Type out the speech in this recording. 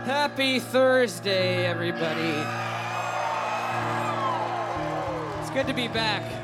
Happy Thursday, everybody. It's good to be back.